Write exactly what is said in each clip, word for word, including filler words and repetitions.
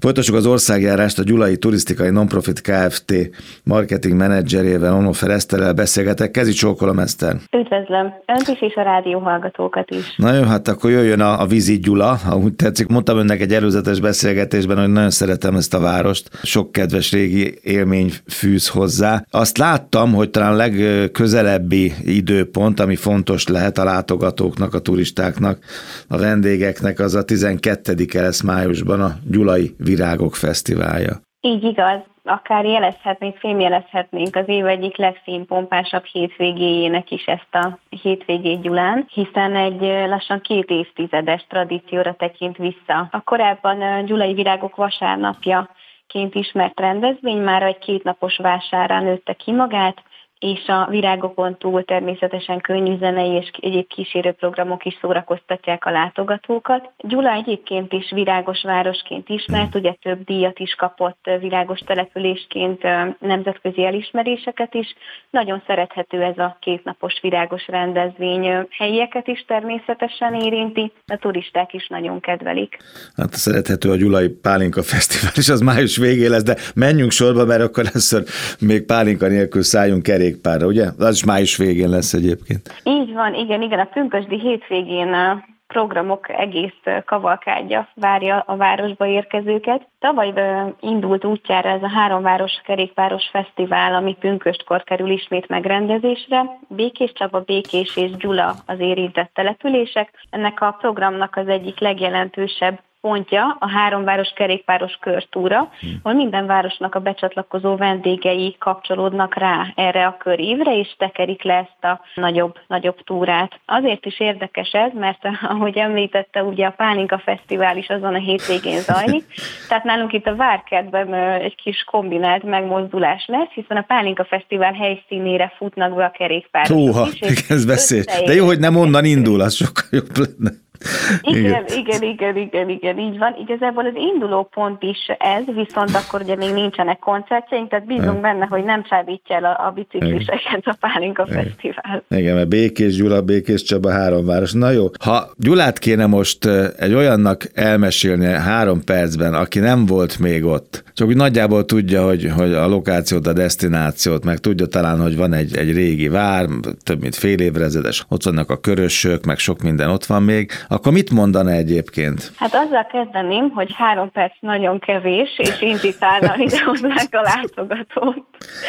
Folytassuk az országjárást, a Gyulai Turisztikai Nonprofit Kft. Marketing menedzserével, Onnofer Eszterrel beszélgetek. Kezi csókolom, Eszter. Üdvözlöm önt is, és a rádió hallgatókat is. Na jó, hát akkor jöjjön a, a Visit Gyula, ahogy tetszik. Mondtam önnek egy előzetes beszélgetésben, hogy nagyon szeretem ezt a várost. Sok kedves régi élmény fűz hozzá. Azt láttam, hogy talán legközelebbi időpont, ami fontos lehet a látogatóknak, a turistáknak, a vendégeknek, az a tizenkettedike lesz májusban a Gyulai Virágok Fesztiválja. Így igaz, akár jelezhetnénk, fémjelezhetnénk az év egyik legszínpompásabb hétvégéjének is ezt a hétvégét Gyulán, hiszen egy lassan két évtizedes tradícióra tekint vissza. A korábban Gyulai Virágok vasárnapjaként ismert rendezvény már egy kétnapos vásárán nőtte ki magát, és a virágokon túl természetesen könnyű zenei és egyéb kísérőprogramok is szórakoztatják a látogatókat. Gyula egyébként is virágos városként ismert, ugye több díjat is kapott virágos településként, nemzetközi elismeréseket is. Nagyon szerethető ez a kétnapos virágos rendezvény, helyieket is természetesen érinti, a turisták is nagyon kedvelik. Hát szerethető a Gyulai Pálinka Fesztivál, és az május végén lesz, de menjünk sorba, mert akkor először még pálinka nélkül szálljunk kerékpárra, ugye? Az is május végén lesz egyébként. Így van, igen, igen, a pünkösdi hétvégén a programok egész kavalkádja várja a városba érkezőket. Tavaly indult útjára ez a háromváros kerékpáros fesztivál, ami pünköstkor kerül ismét megrendezésre. Békés Csaba, Békés és Gyula az érintett települések. Ennek a programnak az egyik legjelentősebb pontja a háromváros kerékpáros körtúra, ahol minden városnak a becsatlakozó vendégei kapcsolódnak rá erre a körívre, és tekerik le ezt a nagyobb, nagyobb túrát. Azért is érdekes ez, mert ahogy említette, ugye a Pálinka Fesztivál is azon a hétvégén zajlik, tehát nálunk itt a Várkertben egy kis kombinált megmozdulás lesz, hiszen a Pálinka Fesztivál helyszínére futnak be a kerékpárosok. Húha, ez beszél. De jó, hogy nem onnan indul, az sokkal jobb lenne. Igen, igen, igen, igen, igen, így van. Igazából az induló pont is ez, viszont akkor ugye még nincsenek koncertjeink, tehát bízunk benne, hogy nem csábítja el a, a bicikliseket a Pálinka igen. Fesztivál. Igen, mert Békés Gyula, Békés Csaba, háromváros. Na jó, ha Gyulát kéne most egy olyannak elmesélni három percben, aki nem volt még ott, csak úgy nagyjából tudja, hogy, hogy a lokációt, a desztinációt, meg tudja talán, hogy van egy, egy régi vár, több mint fél évezredes, ott vannak a körösök, meg sok minden ott van még, akkor mit mondana egyébként? Hát azzal kezdeném, hogy három perc nagyon kevés, és invitálna ide hozzánk a látogatót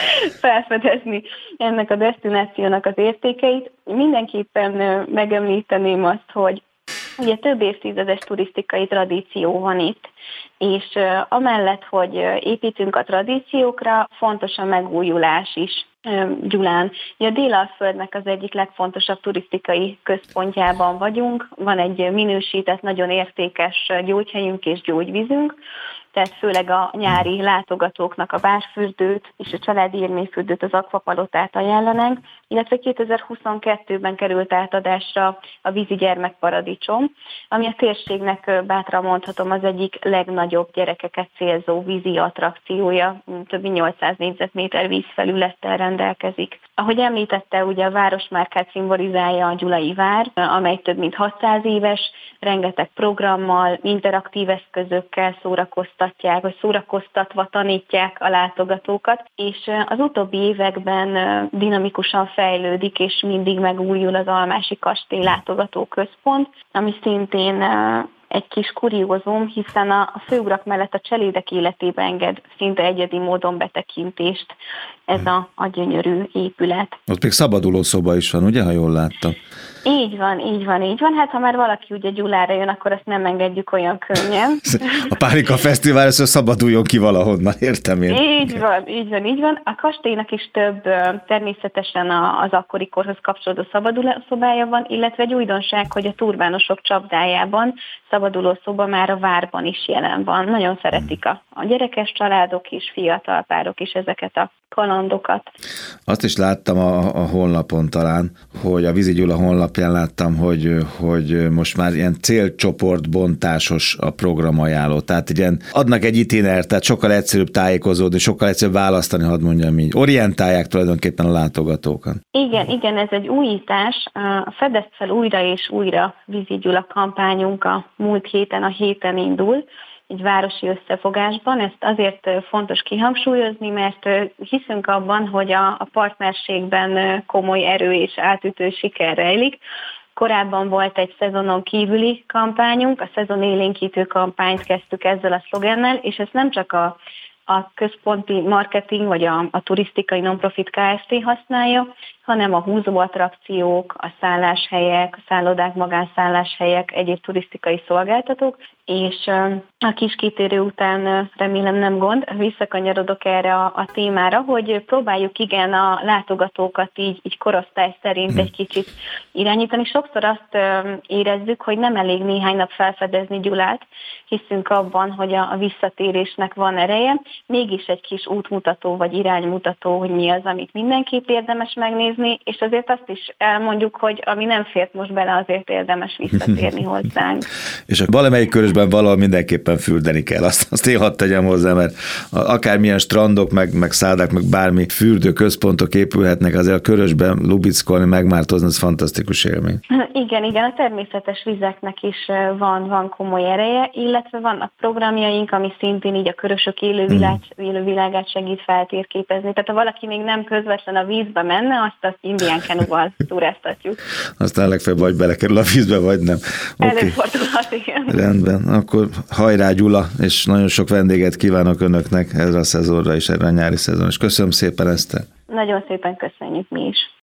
felfedezni ennek a desztinációnak az értékeit. Mindenképpen megemlíteném azt, hogy ugye több évtizedes turisztikai tradíció van itt, és amellett, hogy építünk a tradíciókra, fontos a megújulás is Gyulán. A Délalföldnek az egyik legfontosabb turisztikai központjában vagyunk, van egy minősített, nagyon értékes gyógyhelyünk és gyógyvízünk, tehát főleg a nyári látogatóknak a várfürdőt és a családi élményfürdőt, az akvapalotát ajánlanánk, illetve kétezer-huszonkettőben került átadásra a vízi gyermekparadicsom, ami a térségnek bátran mondhatom az egyik legnagyobb gyerekeket célzó vízi attrakciója, több mint nyolcszáz négyzetméter vízfelülettel rendelkezik. Ahogy említette, ugye a városmárkát szimbolizálja a Gyulai Vár, amely több mint hatszáz éves, rengeteg programmal, interaktív eszközökkel szórakoztatják, vagy szórakoztatva tanítják a látogatókat, és az utóbbi években dinamikusan fejlődik, és mindig megújul az Almási Kastély látogatóközpont, ami szintén egy kis kuriózum, hiszen a főurak mellett a cselédek életébe enged szinte egyedi módon betekintést ez a, a gyönyörű épület. Ott még szabadulószoba is van, ugye, ha jól láttam? Így van, így van, így van. Hát ha már valaki ugye Gyulára jön, akkor azt nem engedjük olyan könnyen. A Pálinka Fesztivál, ez szabaduljon ki valahonnan, értem én. Így van, így van, így van. A kastélynak is több természetesen az akkori korhoz kapcsolódó szabadulószobája van, illetve egy újdonság, hogy a turbánosok csapdájában szabadulószoba már a várban is jelen van. Nagyon szeretik a, a gyerekes családok is, fiatal párok is ezeket a kalandokat. Azt is láttam a, a honlapon talán, hogy a Visit Gyula honlapján láttam, hogy, hogy most már ilyen célcsoportbontásos a programajánló. Tehát ilyen adnak egy itinert, tehát sokkal egyszerűbb tájékozódni, sokkal egyszerűbb választani, hadd mondjam így. Orientálják tulajdonképpen a látogatókat. Igen, igen, ez egy újítás. Fedezd fel újra és újra Visit Gyula kampányunk a múlt héten, a héten indul, egy városi összefogásban. Ezt azért fontos kihangsúlyozni, mert hiszünk abban, hogy a, a partnerségben komoly erő és átütő siker rejlik. Korábban volt egy szezonon kívüli kampányunk, a szezon élénkítő kampányt kezdtük ezzel a szlogennel, és ez nem csak a a központi marketing vagy a, a turisztikai non-profit Kft. Használja, hanem a húzó attrakciók, a szálláshelyek, a szállodák, magánszálláshelyek, egyéb turisztikai szolgáltatók, és a kis kitérő után remélem nem gond, visszakanyarodok erre a, a témára, hogy próbáljuk igen a látogatókat így, így korosztály szerint egy kicsit irányítani. Sokszor azt érezzük, hogy nem elég néhány nap felfedezni Gyulát, hiszünk abban, hogy a, a visszatérésnek van ereje, mégis egy kis útmutató vagy iránymutató, hogy mi az, amit mindenképp érdemes megnézni, és azért azt is elmondjuk, hogy ami nem fért most bele, azért érdemes visszatérni hozzánk. És valamelyik körösben valahol mindenképpen fürdeni kell, azt, azt én hadd tegyem hozzá, mert akármilyen strandok, meg, meg szállák, meg bármi fürdőközpontok épülhetnek, azért a körösben lubickolni, megmártozni, ez fantasztikus élmény. Igen, igen, a természetes vizeknek is van, van komoly ereje, illetve vannak programjaink, ami szintén így a körösök élővilág, hmm. élővilágát segít feltérképezni. Tehát ha valaki még nem közvetlen a vízbe menne, azt az indián kenúval turáztatjuk. Aztán legfeljebb vagy belekerül a vízbe, vagy nem. Okay. Előfordulhat, igen. Rendben, akkor hajrá Gyula, és nagyon sok vendéget kívánok önöknek erre a szezonra és erre a nyári szezonra, és köszönöm szépen, Eszter. Nagyon szépen köszönjük mi is.